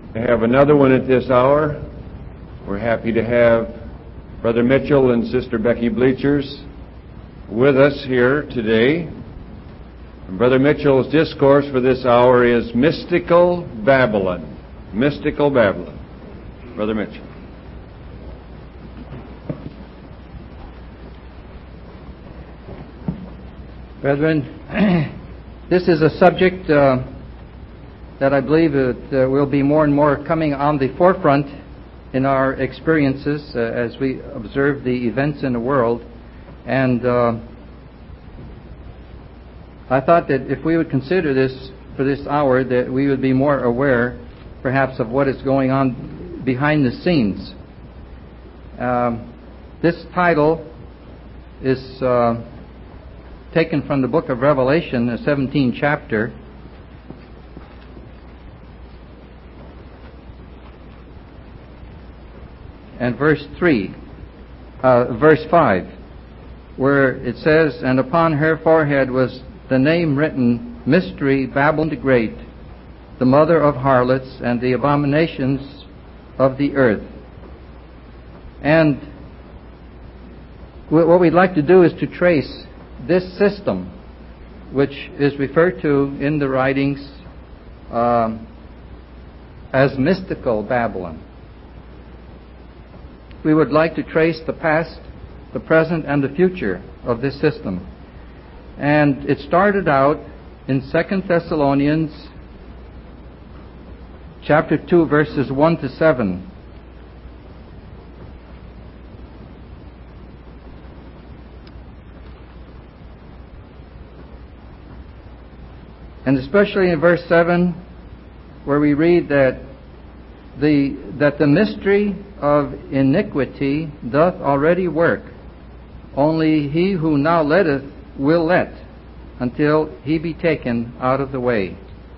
We have another one at this hour. We're happy to have Brother Mitchell and Sister Becky Bleachers with us here today. And Brother Mitchell's discourse for this hour is Mystical Babylon. Mystical Babylon. Brother Mitchell. Brethren, this is a subject that I believe will be more and more coming on the forefront in our experiences as we observe the events in the world. And I thought that if we would consider this for this hour, that we would be more aware, perhaps, of what is going on behind the scenes. This title is taken from the book of Revelation, the 17th chapter. And verse 5, where it says, "And upon her forehead was the name written, Mystery, Babylon the Great, the mother of harlots and the abominations of the earth." And what we'd like to do is to trace this system, which is referred to in the writings as Mystical Babylon. We would like to trace the past, the present, and the future of this system. And it started out in 2 Thessalonians chapter 2, verses 1 to 7. And especially in verse 7, where we read that the mystery of iniquity doth already work. Only he who now letteth will let, until he be taken out of the way.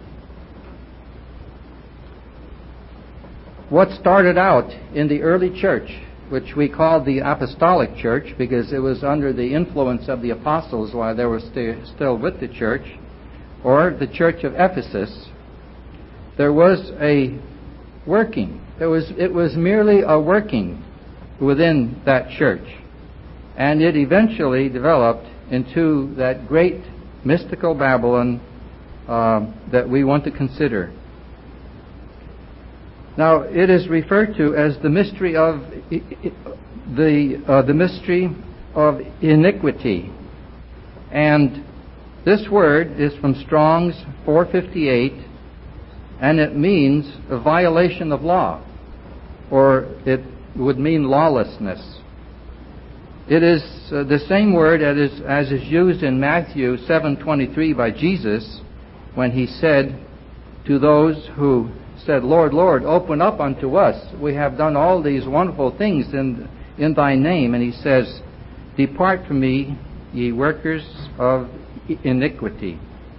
What started out in the early church, which we called the Apostolic Church, because it was under the influence of the apostles while they were still with the church, or the church of Ephesus, there was a working. It was merely a working within that church. And it eventually developed into that great mystical Babylon that we want to consider. Now, it is referred to as the mystery of the mystery of iniquity. And this word is from Strong's 458, and it means a violation of law, or it would mean lawlessness. It is the same word as is used in Matthew 7:23 by Jesus when he said to those who said, "Lord, Lord, open up unto us. We have done all these wonderful things in thy name." And he says, "Depart from me, ye workers of iniquity."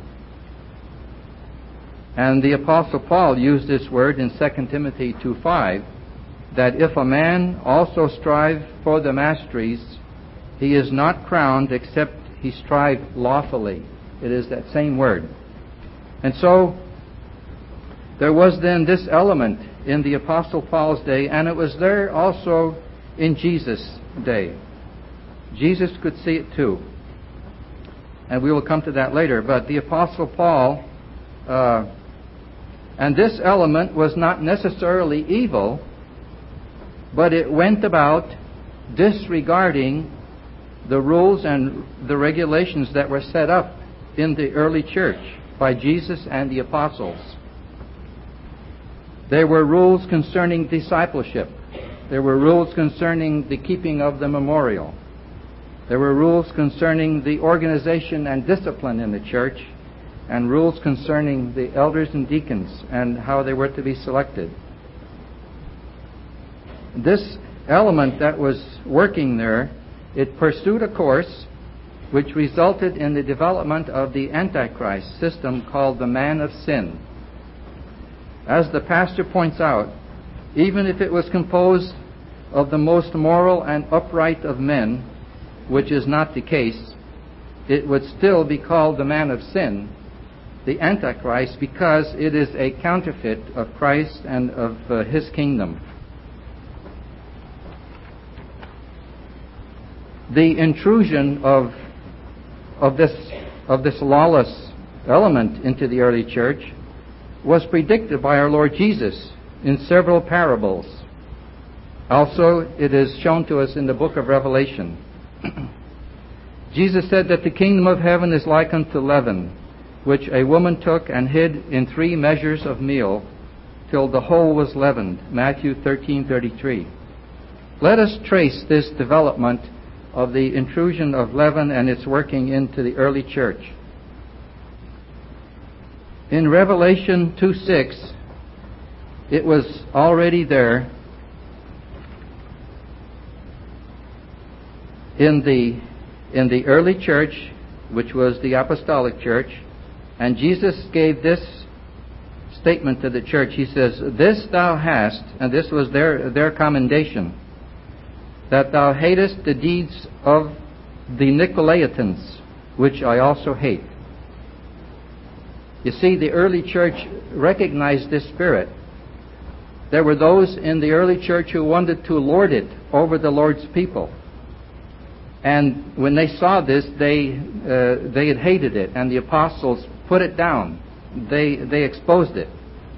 And the Apostle Paul used this word in 2 Timothy 2:5, that if a man also strive for the masteries, he is not crowned except he strive lawfully. It is that same word. And so there was then this element in the Apostle Paul's day, and it was there also in Jesus' day. Jesus could see it too. And we will come to that later. But the Apostle Paul, and this element was not necessarily evil, but it went about disregarding the rules and the regulations that were set up in the early church by Jesus and the apostles. There were rules concerning discipleship. There were rules concerning the keeping of the memorial. There were rules concerning the organization and discipline in the church, and rules concerning the elders and deacons and how they were to be selected. This element that was working there, it pursued a course which resulted in the development of the Antichrist system called the man of sin. As the pastor points out, even if it was composed of the most moral and upright of men, which is not the case, it would still be called the man of sin, the Antichrist, because it is a counterfeit of Christ and of His kingdom. The intrusion of this lawless element into the early church was predicted by our Lord Jesus in several parables. Also, it is shown to us in the book of Revelation. Jesus said that the kingdom of heaven is like unto leaven, which a woman took and hid in 3 measures of meal, till the whole was leavened. Matthew 13:33. Let us trace this development of the intrusion of leaven and its working into the early church. In Revelation 2:6, it was already there in the early church, which was the apostolic church, and Jesus gave this statement to the church. He says, "This thou hast," and this was their commendation, "that thou hatest the deeds of the Nicolaitans, which I also hate." You see, the early church recognized this spirit. There were those in the early church who wanted to lord it over the Lord's people. And when they saw this, they had hated it, and the apostles put it down. They exposed it.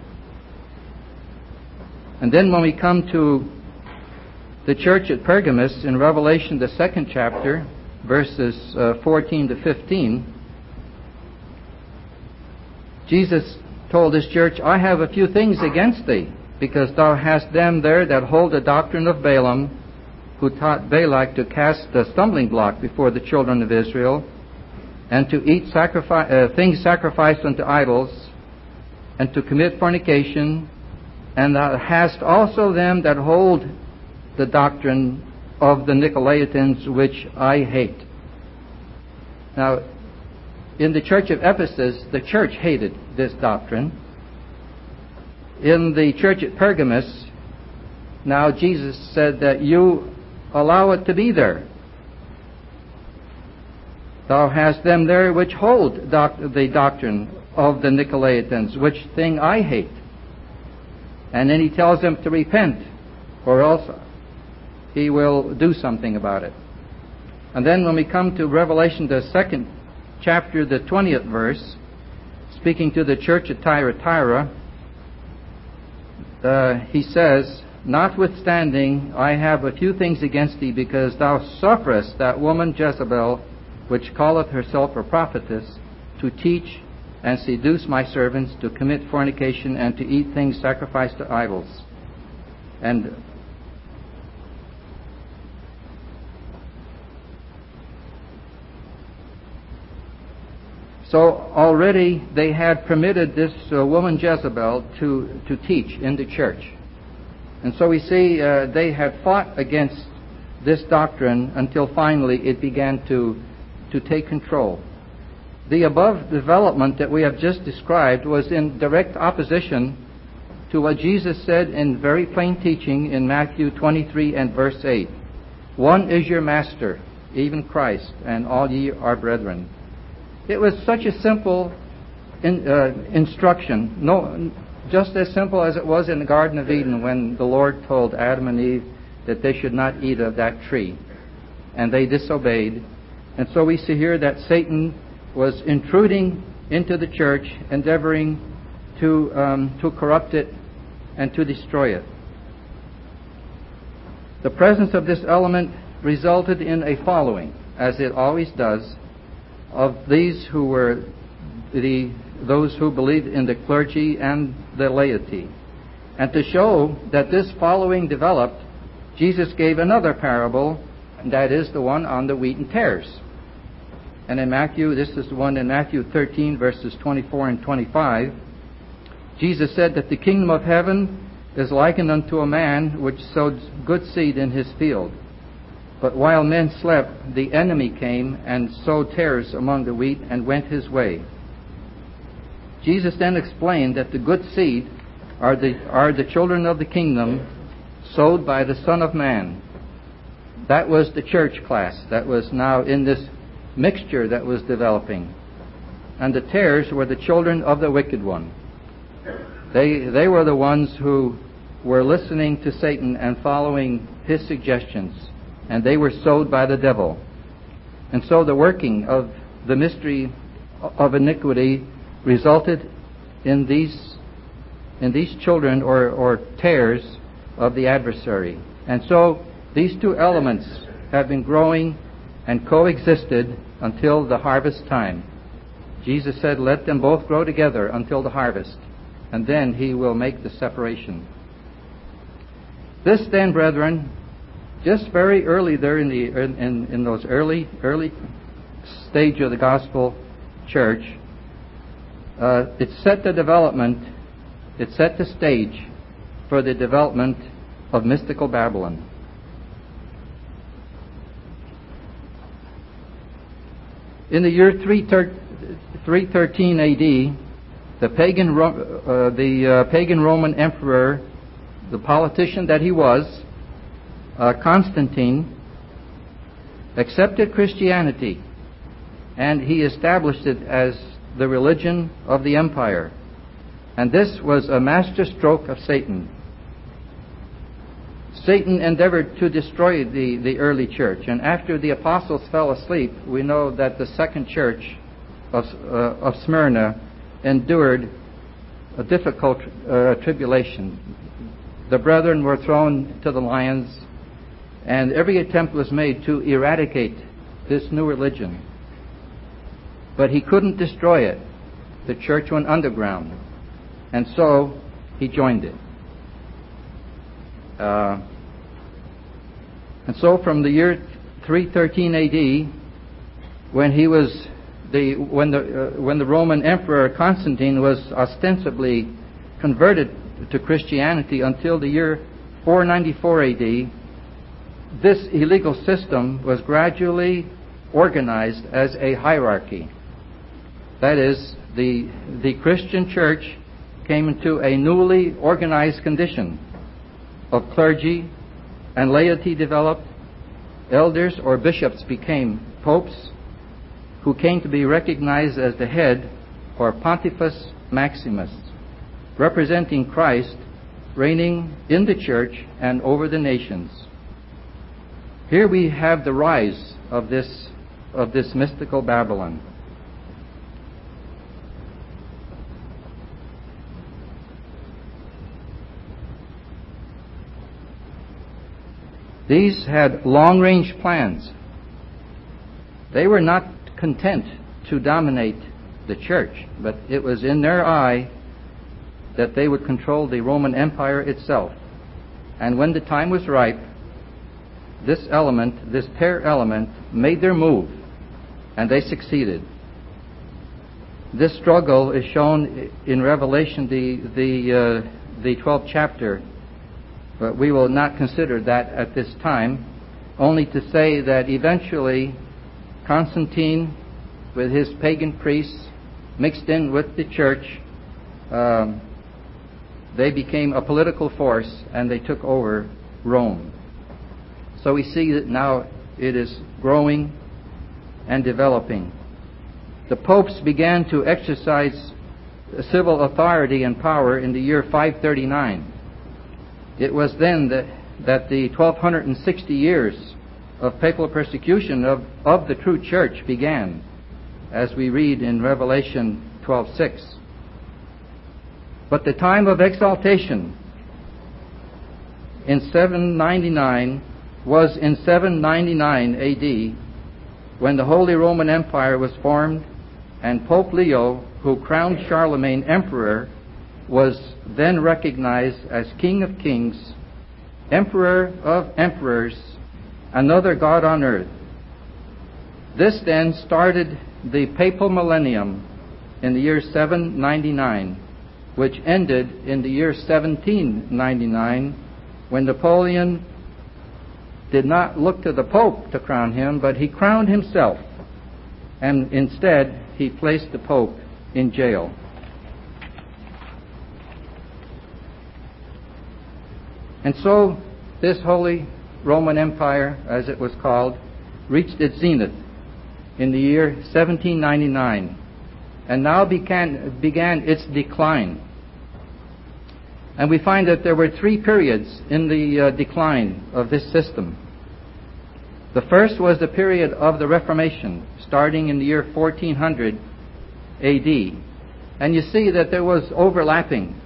And then when we come to the church at Pergamos in Revelation, the 2nd chapter, verses 14 to 15, Jesus told this church, "I have a few things against thee, because thou hast them there that hold the doctrine of Balaam, who taught Balak to cast a stumbling block before the children of Israel, and to eat things sacrificed unto idols, and to commit fornication. And thou hast also them that hold the doctrine of the Nicolaitans, which I hate." Now, in the church of Ephesus, the church hated this doctrine. In the church at Pergamos, now Jesus said that you allow it to be there. "Thou hast them there which hold the doctrine of the Nicolaitans, which thing I hate." And then he tells them to repent, or else he will do something about it. And then when we come to Revelation, the 2nd chapter, the 20th verse, speaking to the church at Thyatira, he says, "Notwithstanding, I have a few things against thee, because thou sufferest that woman Jezebel, which calleth herself a prophetess, to teach and seduce my servants to commit fornication and to eat things sacrificed to idols." And so already they had permitted this woman Jezebel to teach in the church. And so we see they had fought against this doctrine until finally it began to take control. The above development that we have just described was in direct opposition to what Jesus said in very plain teaching in Matthew 23 and verse 8. "One is your master, even Christ, and all ye are brethren." It was such a simple instruction, just as simple as it was in the Garden of Eden when the Lord told Adam and Eve that they should not eat of that tree, and they disobeyed. And so we see here that Satan was intruding into the church, endeavoring to corrupt it and to destroy it. The presence of this element resulted in a following, as it always does, of these who were those who believed in the clergy and the laity. And to show that this following developed, Jesus gave another parable, and that is the one on the wheat and tares. And in Matthew, this is the one in Matthew 13, verses 24 and 25, Jesus said that the kingdom of heaven is likened unto a man which sowed good seed in his field. But while men slept, the enemy came and sowed tares among the wheat and went his way. Jesus then explained that the good seed are the children of the kingdom, sowed by the Son of Man. That was the church class that was now in this mixture that was developing. and the tares were the children of the wicked one. They were the ones who were listening to Satan and following his suggestions, and they were sowed by the devil. And so the working of the mystery of iniquity resulted in these children or tares of the adversary. And so these two elements have been growing and coexisted until the harvest time. Jesus said, "Let them both grow together until the harvest, and then he will make the separation." This then, brethren, just very early there in those early stage of the gospel church, it set the stage for the development of mystical Babylon. In the year 313 A.D., the pagan Roman emperor, the politician that he was, Constantine, accepted Christianity, and he established it as the religion of the empire. And this was a masterstroke of Satan. Satan endeavored to destroy the early church, and after the apostles fell asleep, we know that the second church of Smyrna endured a difficult tribulation. The brethren were thrown to the lions, and every attempt was made to eradicate this new religion. But he couldn't destroy it. The church went underground, and so he joined it. And so from the year 313 A.D., when the Roman Emperor Constantine was ostensibly converted to Christianity, until the year 494 A.D., this illegal system was gradually organized as a hierarchy. That is, the Christian church came into a newly organized condition of clergy, and laity developed. Elders or bishops became popes, who came to be recognized as the head, or Pontifex Maximus, representing Christ reigning in the church and over the nations. Here we have the rise of this mystical Babylon. These had long-range plans. They were not content to dominate the church, but it was in their eye that they would control the Roman Empire itself. And when the time was ripe, this pair element, made their move, and they succeeded. This struggle is shown in Revelation, the 12th chapter, but we will not consider that at this time, only to say that eventually Constantine, with his pagan priests, mixed in with the church. They became a political force, and they took over Rome. So we see that now it is growing and developing. The popes began to exercise civil authority and power in the year 539. It was then that the 1260 years of papal persecution of the true church began, as we read in Revelation 12:6. But the time of exaltation in 799 was in 799 A.D., when the Holy Roman Empire was formed, and Pope Leo, who crowned Charlemagne emperor, was then recognized as King of Kings, Emperor of Emperors, another God on earth. This then started the papal millennium in the year 799, which ended in the year 1799, when Napoleon did not look to the Pope to crown him, but he crowned himself, and instead he placed the Pope in jail. And so this Holy Roman Empire, as it was called, reached its zenith in the year 1799, and now began its decline. And we find that there were three periods in the decline of this system. The first was the period of the Reformation, starting in the year 1400 AD. And you see that there was overlapping.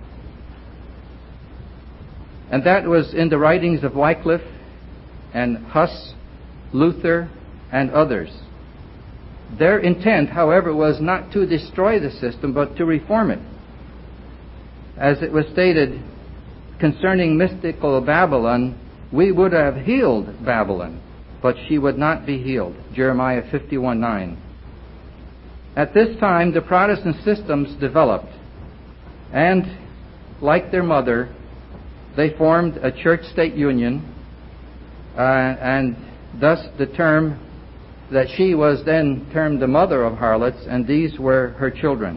And that was in the writings of Wycliffe and Huss, Luther, and others. Their intent, however, was not to destroy the system, but to reform it. As it was stated concerning mystical Babylon, we would have healed Babylon, but she would not be healed. Jeremiah 51:9. At this time, the Protestant systems developed, and like their mother, they formed a church-state union, and thus the term that she was then termed the mother of harlots, and these were her children.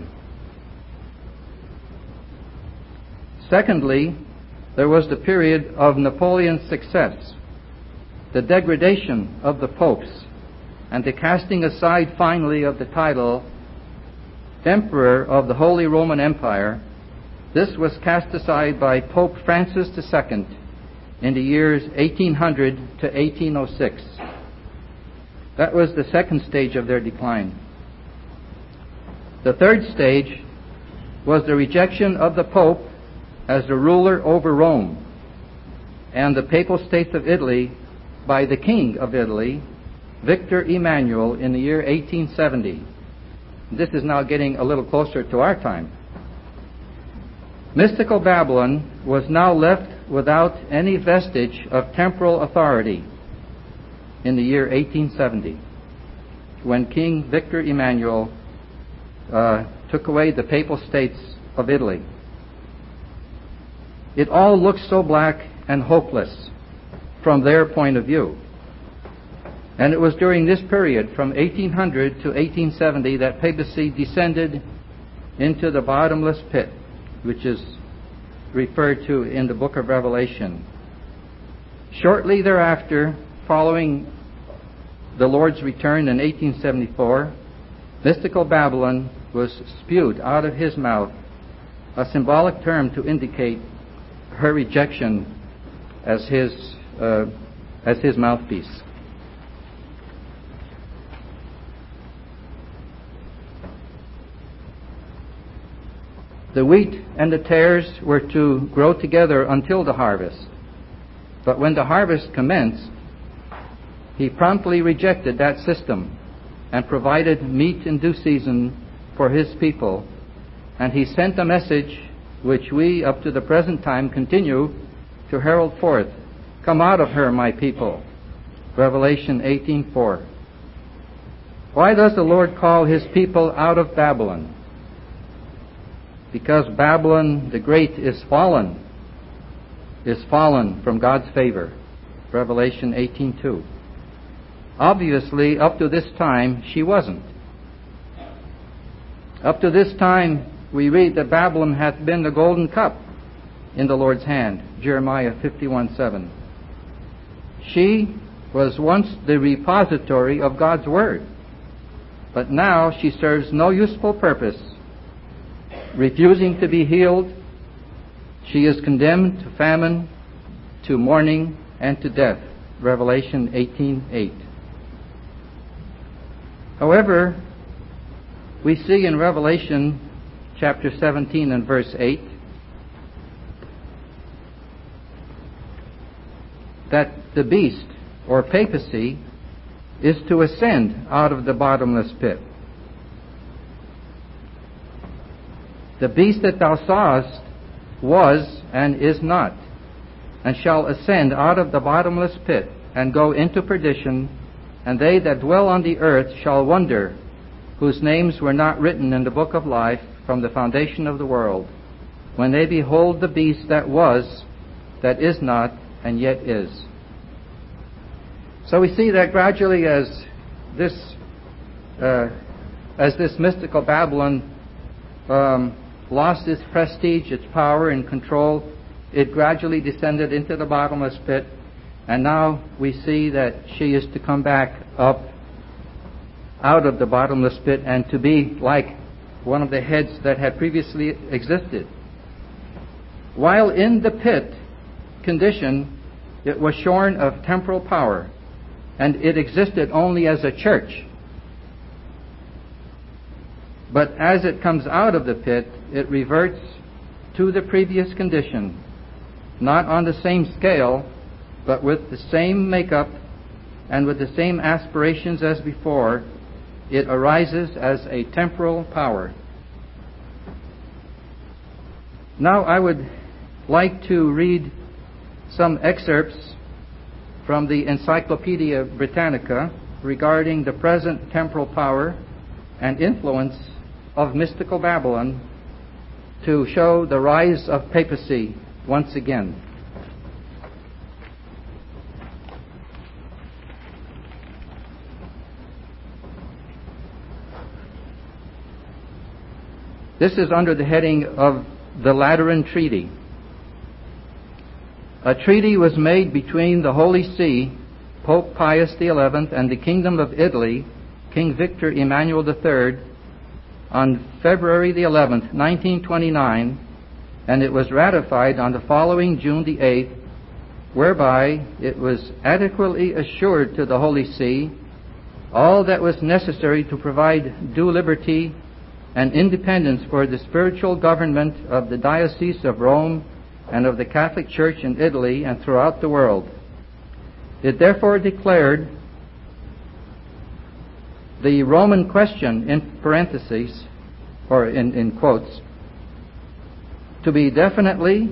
Secondly, there was the period of Napoleon's success, the degradation of the popes, and the casting aside finally of the title Emperor of the Holy Roman Empire. This was cast aside by Pope Francis II in the years 1800 to 1806. That was the second stage of their decline. The third stage was the rejection of the Pope as the ruler over Rome and the Papal States of Italy by the King of Italy, Victor Emmanuel, in the year 1870. This is now getting a little closer to our time. Mystical Babylon was now left without any vestige of temporal authority in the year 1870, when King Victor Emmanuel took away the Papal States of Italy. It all looked so black and hopeless from their point of view. And it was during this period, from 1800 to 1870, that papacy descended into the bottomless pit, which is referred to in the book of Revelation. Shortly thereafter, following the Lord's return in 1874, mystical Babylon was spewed out of his mouth, a symbolic term to indicate her rejection as his mouthpiece. The wheat and the tares were to grow together until the harvest. But when the harvest commenced, he promptly rejected that system and provided meat in due season for his people. And he sent a message which we, up to the present time, continue to herald forth. Come out of her, my people. Revelation 18:4. Why does the Lord call his people out of Babylon? Because Babylon the Great is fallen from God's favor. Revelation 18:2. Obviously, up to this time, she wasn't. Up to this time, we read that Babylon hath been the golden cup in the Lord's hand. Jeremiah 51:7. She was once the repository of God's Word, but now she serves no useful purpose. Refusing to be healed, she is condemned to famine, to mourning, and to death. Revelation 18:8. However, we see in Revelation chapter 17 and verse 8 that the beast, or papacy, is to ascend out of the bottomless pit. The beast that thou sawest was and is not, and shall ascend out of the bottomless pit, and go into perdition, and they that dwell on the earth shall wonder, whose names were not written in the book of life from the foundation of the world, when they behold the beast that was, that is not, and yet is. So we see that gradually as this mystical Babylon lost its prestige, its power and control, it gradually descended into the bottomless pit, and now we see that she is to come back up out of the bottomless pit and to be like one of the heads that had previously existed. While in the pit condition, it was shorn of temporal power, and it existed only as a church. But as it comes out of the pit, it reverts to the previous condition, not on the same scale, but with the same makeup and with the same aspirations as before. It arises as a temporal power. Now I would like to read some excerpts from the Encyclopedia Britannica regarding the present temporal power and influence of mystical Babylon to show the rise of papacy once again. This is under the heading of the Lateran Treaty. A treaty was made between the Holy See, Pope Pius XI, and the Kingdom of Italy, King Victor Emmanuel III, on February the 11th, 1929, and it was ratified on the following June the 8th, whereby it was adequately assured to the Holy See all that was necessary to provide due liberty and independence for the spiritual government of the Diocese of Rome and of the Catholic Church in Italy and throughout the world. It therefore declared the Roman question, in parentheses, or in quotes, to be definitely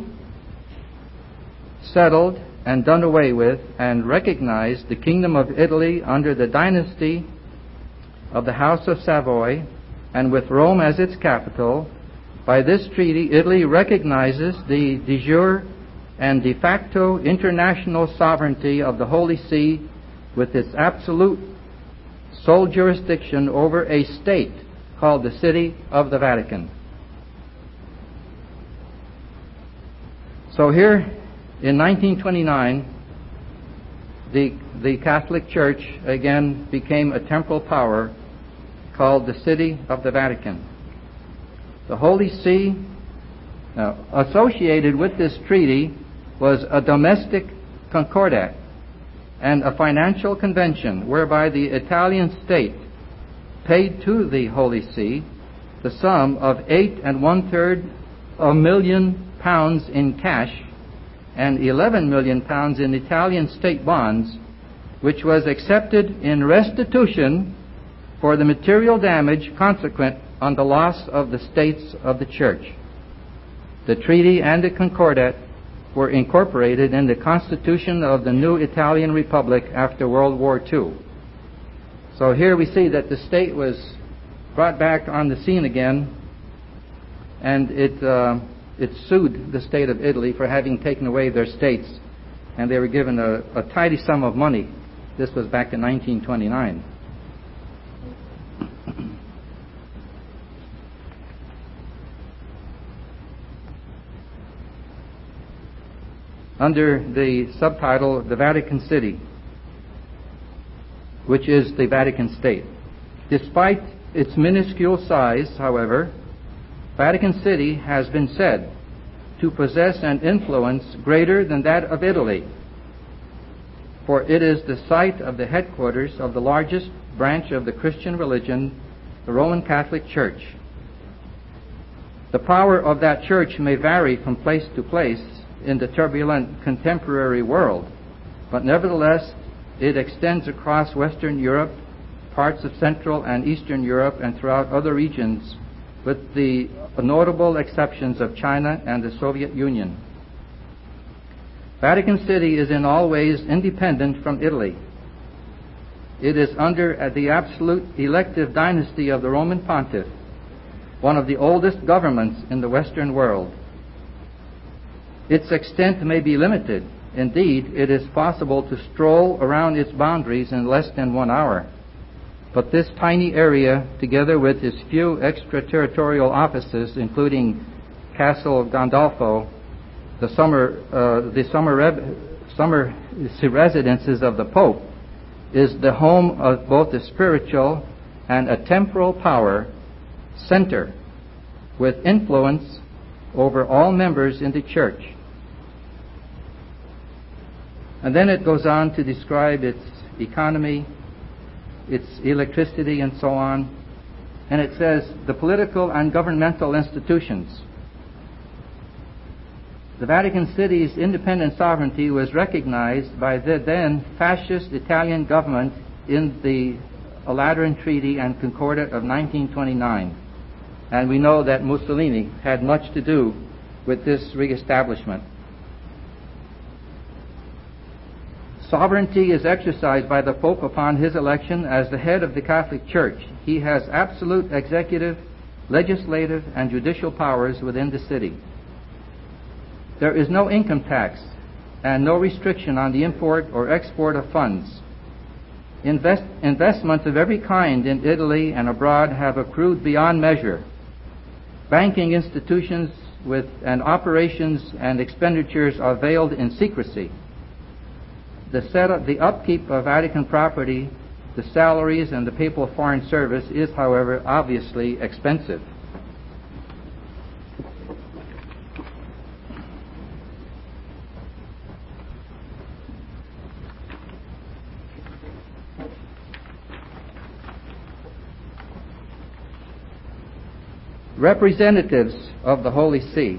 settled and done away with, and recognized the Kingdom of Italy under the dynasty of the House of Savoy, and with Rome as its capital. By this treaty, Italy recognizes the de jure and de facto international sovereignty of the Holy See, with its absolute sole jurisdiction over a state called the City of the Vatican. So here, in 1929, the Catholic Church again became a temporal power called the City of the Vatican. The Holy See, associated with this treaty, was a domestic concordat and a financial convention whereby the Italian state paid to the Holy See the sum of 8 1/3 million pounds in cash and 11 million pounds in Italian state bonds, which was accepted in restitution for the material damage consequent on the loss of the states of the Church. The treaty and the concordat were incorporated in the Constitution of the new Italian Republic after World War II. So here we see that the state was brought back on the scene again, and it sued the state of Italy for having taken away their states, and they were given a tidy sum of money. This was back in 1929. Under the subtitle, The Vatican City, which is the Vatican State. Despite its minuscule size, however, Vatican City has been said to possess an influence greater than that of Italy, for it is the site of the headquarters of the largest branch of the Christian religion, the Roman Catholic Church. The power of that church may vary from place to place in the turbulent contemporary world, but nevertheless it extends across Western Europe, parts of Central and Eastern Europe, and throughout other regions, with the notable exceptions of China and the Soviet Union. Vatican City is in all ways independent from Italy. It is under the absolute elective dynasty of the Roman Pontiff, one of the oldest governments in the Western world. Its extent may be limited. Indeed, it is possible to stroll around its boundaries in less than 1 hour. But this tiny area, together with its few extraterritorial offices, including Castle Gandolfo, the summer residences of the Pope, is the home of both a spiritual and a temporal power center with influence over all members in the church. And then it goes on to describe its economy, its electricity, and so on. And it says, the political and governmental institutions. The Vatican City's independent sovereignty was recognized by the then fascist Italian government in the Lateran Treaty and Concordat of 1929. And we know that Mussolini had much to do with this reestablishment. Sovereignty is exercised by the Pope upon his election as the head of the Catholic Church. He has absolute executive, legislative, and judicial powers within the city. There is no income tax and no restriction on the import or export of funds. Investments of every kind in Italy and abroad have accrued beyond measure. Banking institutions and operations and expenditures are veiled in secrecy. The upkeep of Vatican property, the salaries, and the papal foreign service is, however, obviously expensive. Representatives of the Holy See.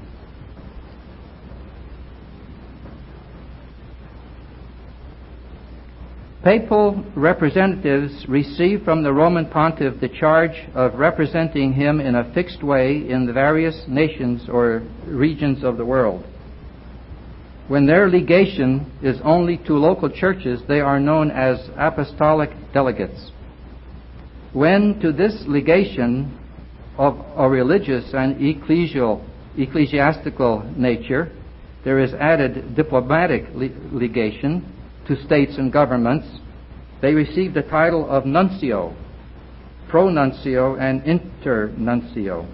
Papal representatives receive from the Roman Pontiff the charge of representing him in a fixed way in the various nations or regions of the world. When their legation is only to local churches, they are known as apostolic delegates. When to this legation of a religious and ecclesiastical nature there is added diplomatic legation to states and governments, they receive the title of nuncio, pronuncio, and internuncio.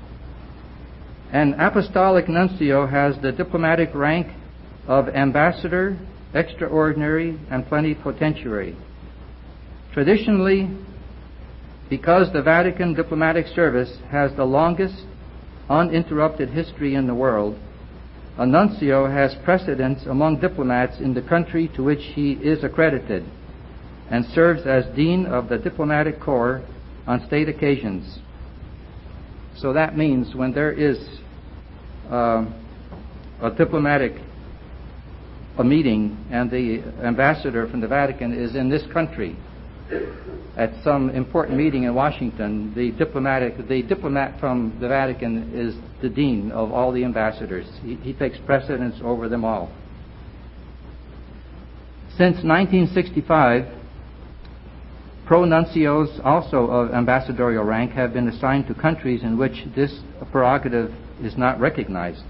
An apostolic nuncio has the diplomatic rank of ambassador, extraordinary, and plenipotentiary. Traditionally, because the Vatican diplomatic service has the longest uninterrupted history in the world, a nuncio has precedence among diplomats in the country to which he is accredited and serves as dean of the diplomatic corps on state occasions. So that means when there is a meeting and the ambassador from the Vatican is in this country at some important meeting in Washington, the diplomat from the Vatican is the dean of all the ambassadors. He takes precedence over them all. Since 1965, pronuncios, also of ambassadorial rank, have been assigned to countries in which this prerogative is not recognized.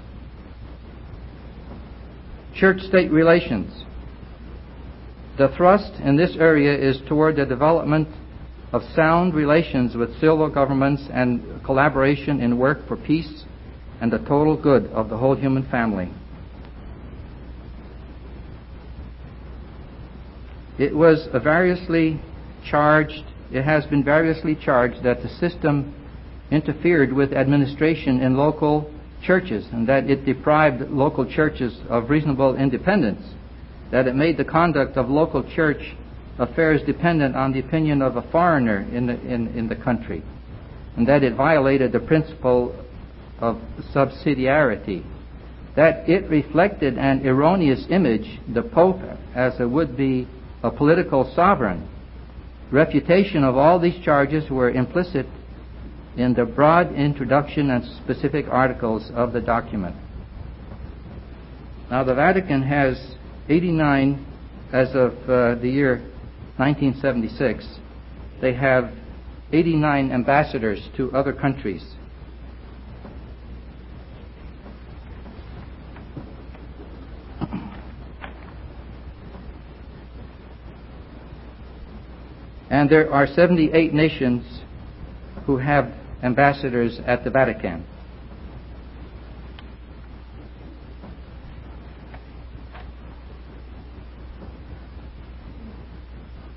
Church-state relations. The thrust in this area is toward the development of sound relations with civil governments and collaboration in work for peace and the total good of the whole human family. It has been variously charged that the system interfered with administration in local churches and that it deprived local churches of reasonable independence, that it made the conduct of local church affairs dependent on the opinion of a foreigner in the country, and that it violated the principle of subsidiarity, that it reflected an erroneous image, the Pope as a would-be a political sovereign. Refutation of all these charges were implicit in the broad introduction and specific articles of the document. Now the Vatican has 89, as of the year 1976, they have 89 ambassadors to other countries. And there are 78 nations who have ambassadors at the Vatican.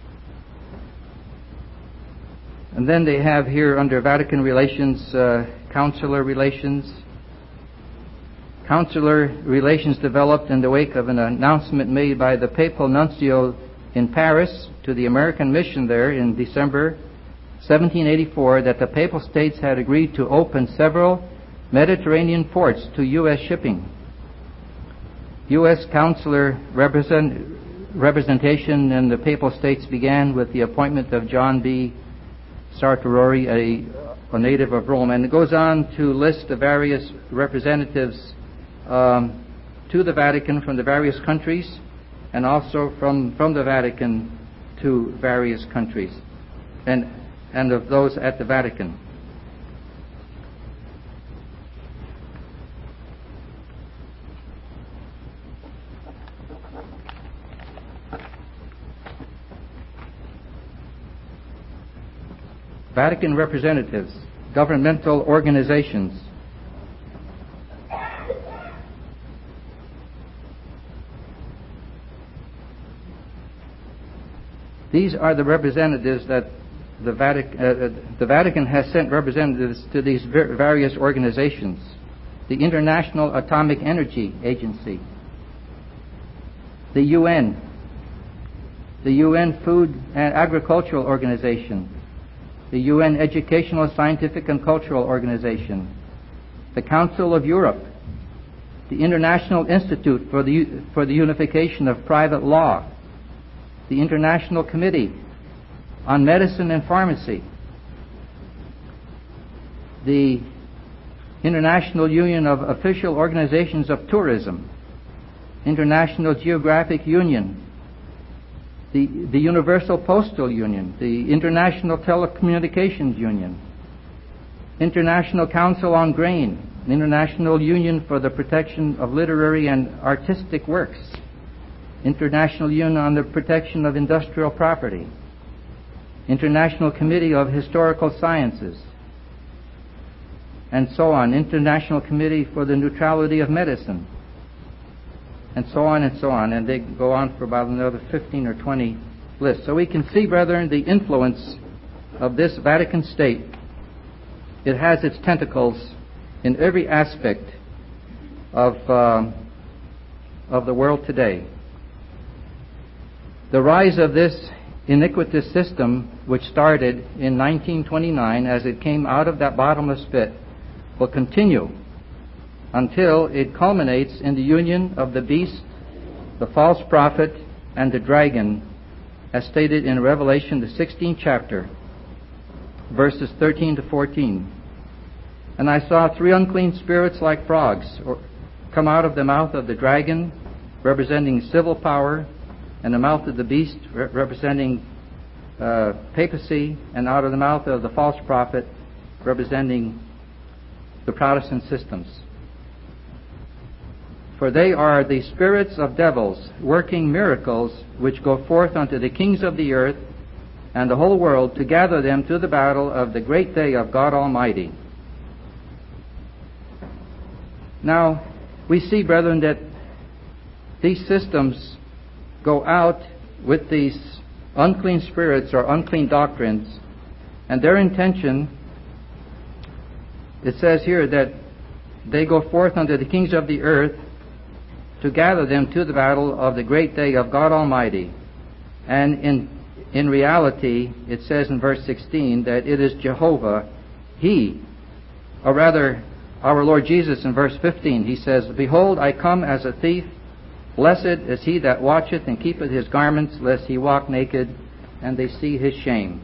And then they have here under Vatican relations consular relations. Consular relations developed in the wake of an announcement made by the papal nuncio in Paris to the American mission there in December 1784 that the Papal States had agreed to open several Mediterranean ports to U.S. shipping. U.S. consular representation in the Papal States began with the appointment of John B. Sartorari, a native of Rome, and it goes on to list the various representatives to the Vatican from the various countries, and also from the Vatican to various countries, and of those at the Vatican. Vatican representatives, governmental organizations. These are the representatives that the Vatican has sent representatives to these various organizations. The International Atomic Energy Agency, the UN Food and Agricultural Organization, the UN Educational, Scientific and Cultural Organization, the Council of Europe, the International Institute for the Unification of Private Law, the International Committee on Medicine and Pharmacy, the International Union of Official Organizations of Tourism, International Geographic Union, the Universal Postal Union, the International Telecommunications Union, International Council on Grain, International Union for the Protection of Literary and Artistic Works, International Union on the Protection of Industrial Property, International Committee of Historical Sciences, and so on, International Committee for the Neutrality of Medicine, and so on and so on, and they go on for about another 15 or 20 lists. So we can see, brethren, the influence of this Vatican state. It has its tentacles in every aspect of the world today. The rise of this iniquitous system, which started in 1929 as it came out of that bottomless pit, will continue until it culminates in the union of the beast, the false prophet, and the dragon, as stated in Revelation, the 16th chapter, verses 13 to 14. And I saw 3 unclean spirits like frogs come out of the mouth of the dragon, representing civil power, and the mouth of the beast, representing papacy, and out of the mouth of the false prophet, representing the Protestant systems. For they are the spirits of devils, working miracles, which go forth unto the kings of the earth and the whole world, to gather them to the battle of the great day of God Almighty. Now, we see, brethren, that these systems go out with these unclean spirits or unclean doctrines, and their intention, it says here that they go forth unto the kings of the earth to gather them to the battle of the great day of God Almighty. And in reality, it says in verse 16 that it is Jehovah, He, or rather our Lord Jesus in verse 15, He says, Behold, I come as a thief. Blessed is he that watcheth and keepeth his garments, lest he walk naked, and they see his shame.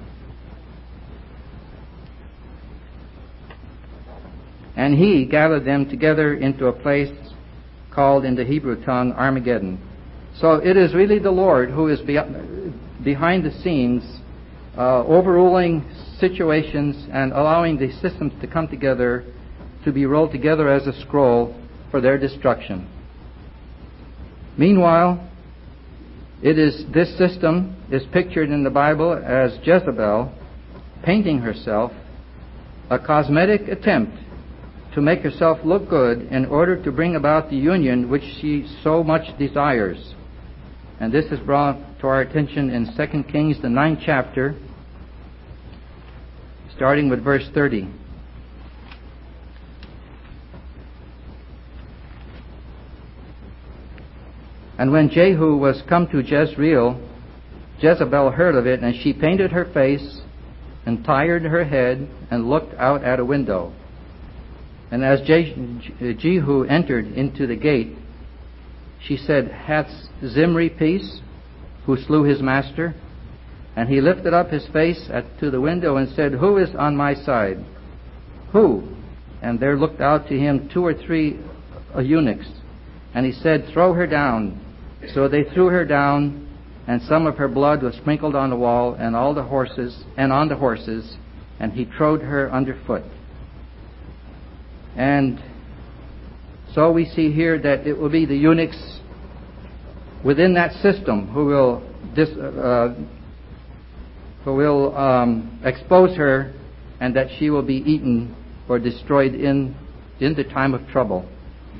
And He gathered them together into a place called in the Hebrew tongue Armageddon. So it is really the Lord who is behind the scenes, overruling situations and allowing the systems to come together, to be rolled together as a scroll for their destruction. Meanwhile, this system is pictured in the Bible as Jezebel painting herself, a cosmetic attempt to make herself look good in order to bring about the union which she so much desires. And this is brought to our attention in 2 Kings, the 9th chapter, starting with verse 30. And when Jehu was come to Jezreel, Jezebel heard of it, and she painted her face and tired her head and looked out at a window. And as Jehu entered into the gate, she said, Hath Zimri peace, who slew his master? And he lifted up his face to the window and said, Who is on my side? Who? And there looked out to him 2 or 3 eunuchs. And he said, Throw her down. So they threw her down, and some of her blood was sprinkled on the wall and on the horses, and he trode her underfoot. And so we see here that it will be the eunuchs within that system who will expose her, and that she will be eaten or destroyed in the time of trouble.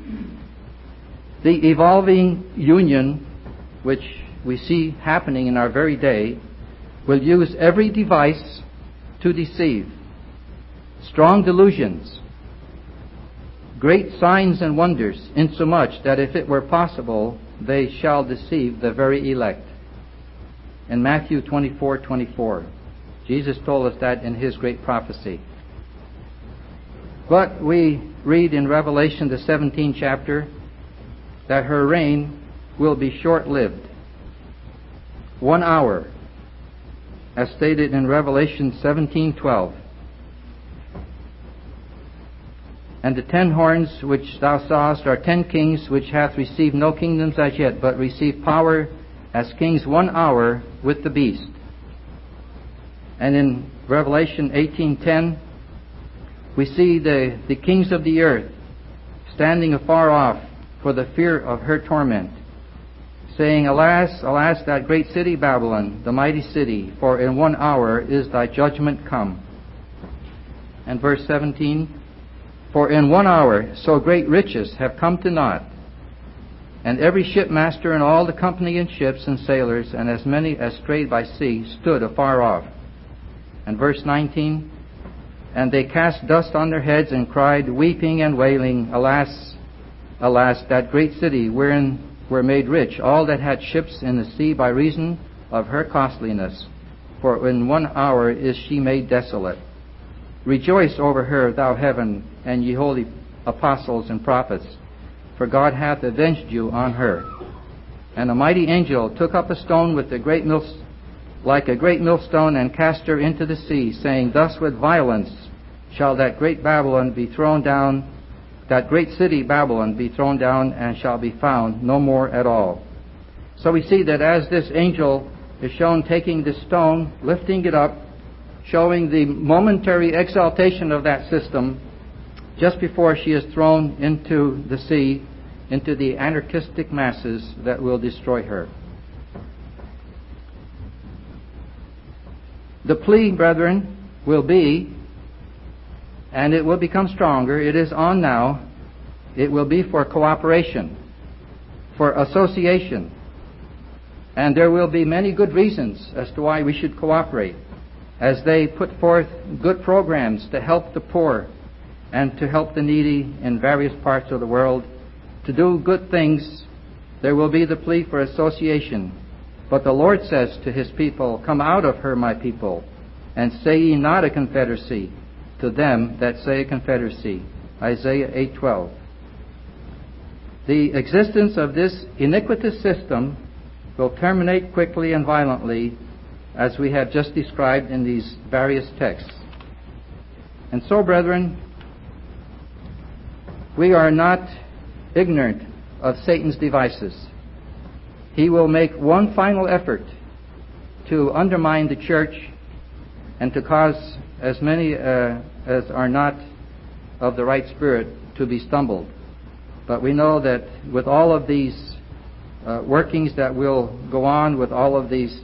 The evolving union, which we see happening in our very day, will use every device to deceive. Strong delusions, great signs and wonders, insomuch that if it were possible, they shall deceive the very elect. In Matthew 24:24, Jesus told us that in his great prophecy. But we read in Revelation, the 17th chapter, that her reign will be short-lived. 1 hour, as stated in Revelation 17:12. And the 10 horns which thou sawest are 10 kings, which hath received no kingdoms as yet, but receive power as kings 1 hour with the beast. And in Revelation 18:10, we see the kings of the earth standing afar off for the fear of her torment, saying, Alas, alas, that great city Babylon, the mighty city, for in 1 hour is thy judgment come. And verse 17, For in 1 hour so great riches have come to naught, and every shipmaster and all the company in ships and sailors, and as many as strayed by sea, stood afar off. And verse 19, And they cast dust on their heads and cried, weeping and wailing, Alas, alas, that great city wherein were made rich all that had ships in the sea by reason of her costliness. For in 1 hour is she made desolate. Rejoice over her, thou heaven, and ye holy apostles and prophets, for God hath avenged you on her. And a mighty angel took up a stone with a great like a great millstone, and cast her into the sea, saying, Thus with violence shall that great Babylon be thrown down, that great city Babylon be thrown down, and shall be found no more at all. So we see that as this angel is shown taking this stone, lifting it up, showing the momentary exaltation of that system, just before she is thrown into the sea, into the anarchistic masses that will destroy her. The plea, brethren, will be, and it will become stronger, it is on now, it will be for cooperation, for association. And there will be many good reasons as to why we should cooperate, as they put forth good programs to help the poor and to help the needy in various parts of the world. To do good things, there will be the plea for association. But the Lord says to his people, Come out of her, my people, and say ye not a confederacy to them that say a confederacy. Isaiah 8:12. The existence of this iniquitous system will terminate quickly and violently, as we have just described in these various texts. And so, brethren, we are not ignorant of Satan's devices. He will make one final effort to undermine the church and to cause as many as are not of the right spirit to be stumbled. But we know that with all of these workings that will go on, with all of these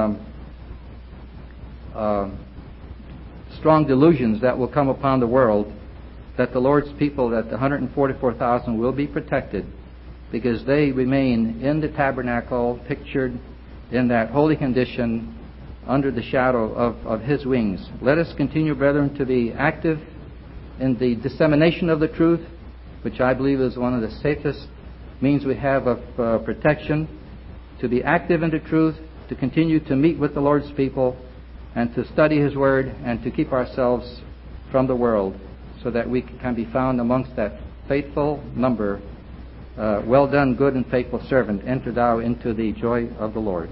strong delusions that will come upon the world, that the Lord's people, that the 144,000 will be protected, because they remain in the tabernacle, pictured in that holy condition under the shadow of his wings. Let us continue, brethren, to be active in the dissemination of the truth, which I believe is one of the safest means we have of protection, to be active in the truth, to continue to meet with the Lord's people, and to study His Word, and to keep ourselves from the world, so that we can be found amongst that faithful number. Well done, good and faithful servant. Enter thou into the joy of the Lord.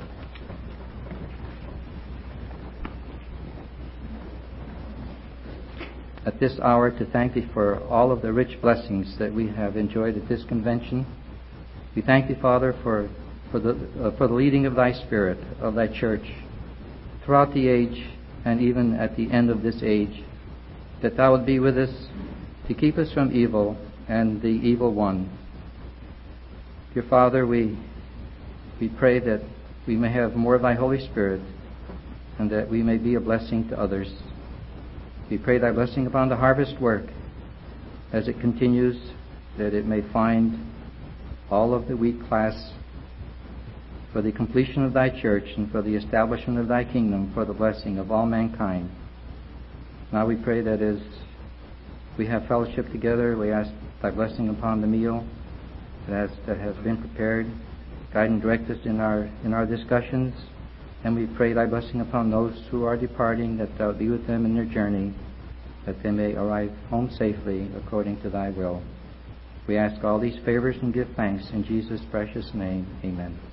At this hour, to thank Thee for all of the rich blessings that we have enjoyed at this convention. We thank Thee, Father, for the leading of Thy Spirit, of Thy church, throughout the age and even at the end of this age, that Thou would be with us to keep us from evil and the evil one. Dear Father, we pray that we may have more of Thy Holy Spirit and that we may be a blessing to others. We pray Thy blessing upon the harvest work as it continues, that it may find all of the wheat class for the completion of Thy church and for the establishment of Thy kingdom, for the blessing of all mankind. Now we pray that as we have fellowship together, we ask Thy blessing upon the meal that has been prepared. Guide and direct us in our discussions. And we pray Thy blessing upon those who are departing, that Thou be with them in their journey, that they may arrive home safely according to Thy will. We ask all these favors and give thanks in Jesus' precious name. Amen.